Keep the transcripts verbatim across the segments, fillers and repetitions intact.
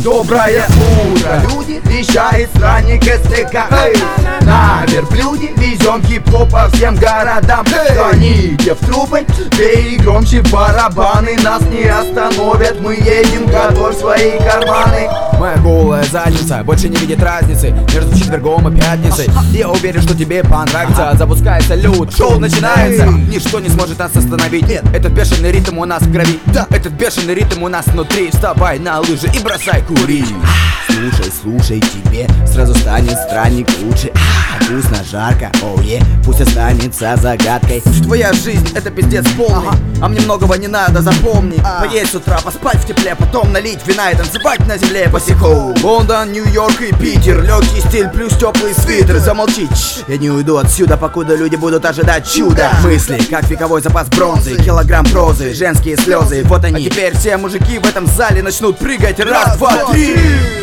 Доброе утро, люди, вещает странник СТК. Эй, на верблюде везем хип-хоп по всем городам. Гоните в трубы, бей громче барабаны. Нас не остановят, мы едем, готовь свои карманы. Моя голая задница больше не видит разницы между четвергом и пятницей. Я уверен, что тебе понравится. Запускай салют, шоу начинается. Ничто не сможет нас остановить. Нет, этот бешеный ритм у нас в крови. Да, этот бешеный ритм у нас внутри. Вставай на лыжи и бросай курить. Слушай, слушай, тебе сразу станет странник лучше. а, Вкусно, жарко, оу е, пусть останется загадкой. Твоя жизнь это пиздец полный, ага. А мне многого не надо, запомни. а. Поесть с утра, поспать в тепле, потом налить вина и танцевать на земле босиком. Лондон, Нью-Йорк и Питер, легкий стиль плюс теплый свитер. Замолчи, я не уйду отсюда, покуда люди будут ожидать чуда. Мысли, как вековой запас бронзы, килограмм прозы, женские слезы, вот они. А теперь все мужики в этом зале начнут прыгать. Раз, два, три.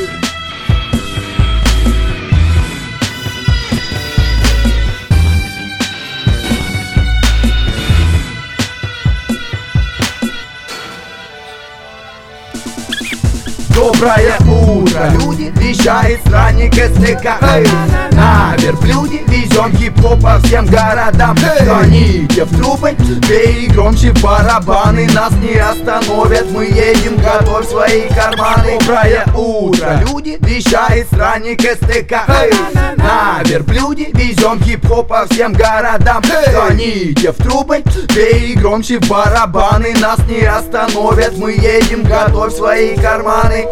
Доброе утро, люди, вещает странник СТК. Эй, на верблюде везем хип-хоп по всем городам. Гоните в трубы, бей громче барабаны. Нас не остановят, мы едем, готовь свои карманы. Доброе утро, люди, вещает странник СТК. Эй, на верблюде везем хип-хоп по всем городам. Гоните в трубы, бей громче барабаны. Нас не остановят, мы едем, готовь свои карманы.